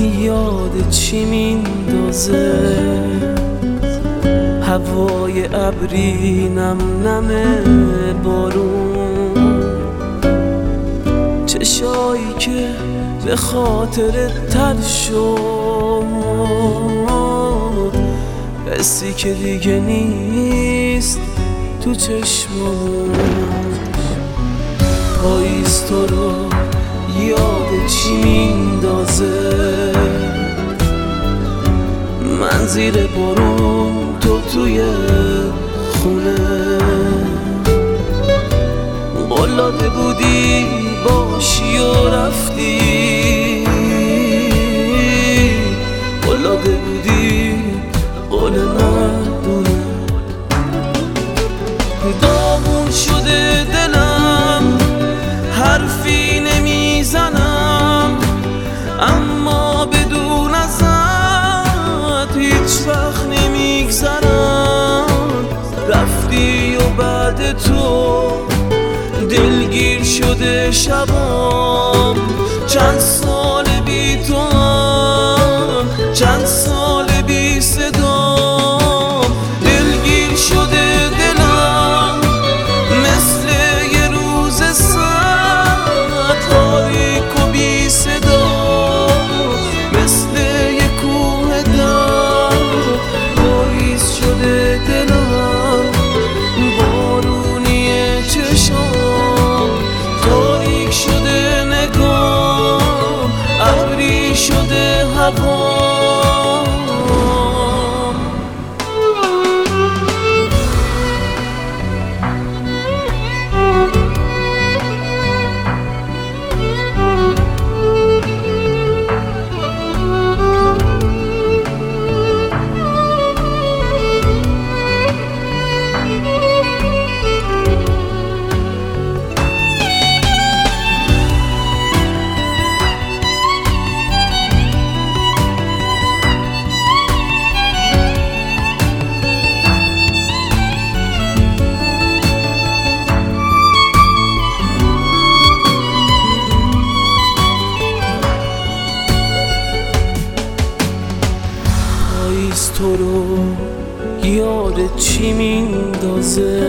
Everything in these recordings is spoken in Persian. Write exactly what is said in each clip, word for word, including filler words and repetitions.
یاد چی میندازه هوای ابری نم نم بارون، چشایی که به خاطر تر شد، حسی که دیگه نیست تو چشمم. پاییز تو رو یاد چی میندازه، من زیر بارون تو توی خونه. قلاده بودی باشی و رفتی، قلاده بودی قول مردونه. داغون شده دلم حرفی نمیزنم، اما بدون ازت هیچ وقت نمیگذرم. رفتی و بعد تو دلگیر شده شبام، چند سال بی تو هم چند سال بی صدام. دلگیر شده دلم مثل یه روز سرد، تاریک و بی صدا مثل یه کوه درد. پاییز شده دلم بارونی چشام، تاریک شده نگام، ابری شده هوام. پاییز تو رو یاد چی میندازه،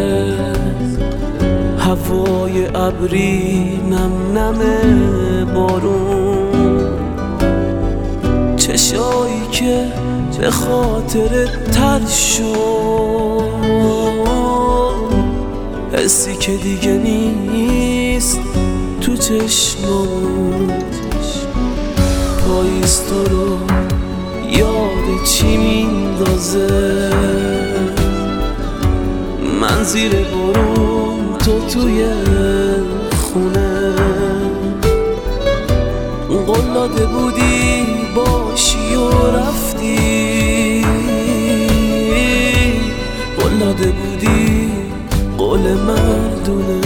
هوای ابری نم نم بارون، چشایی که به خاطر تر شد، حسی که دیگه نیست تو چشمم. پاییز تو رو یاد چی میندازه، من زیر بارون تو توی خونه. قلاده بودی باشی و رفتی، قلاده بودی قول مردونه.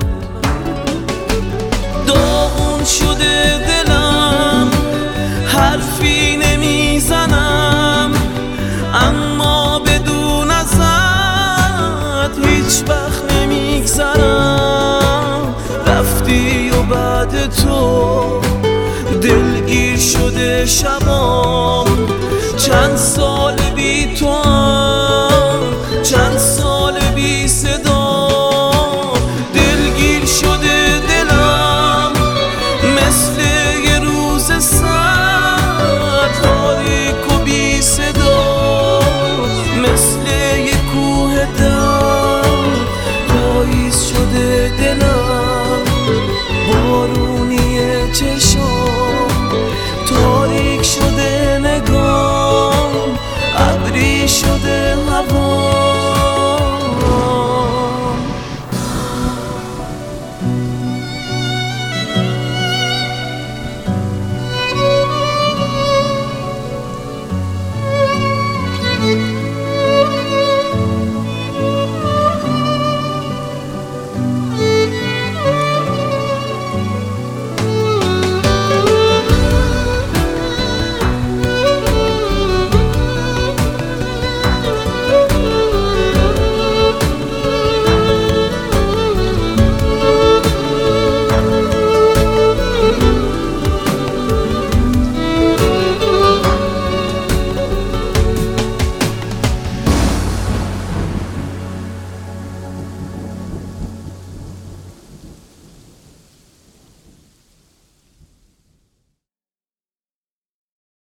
داغون شده دلم حرفی نمیزنم، اما بدون ازت هیچ وقت نمیگذرم. رفتی و بعد تو دلگیر شده شبام، چند سال بی تو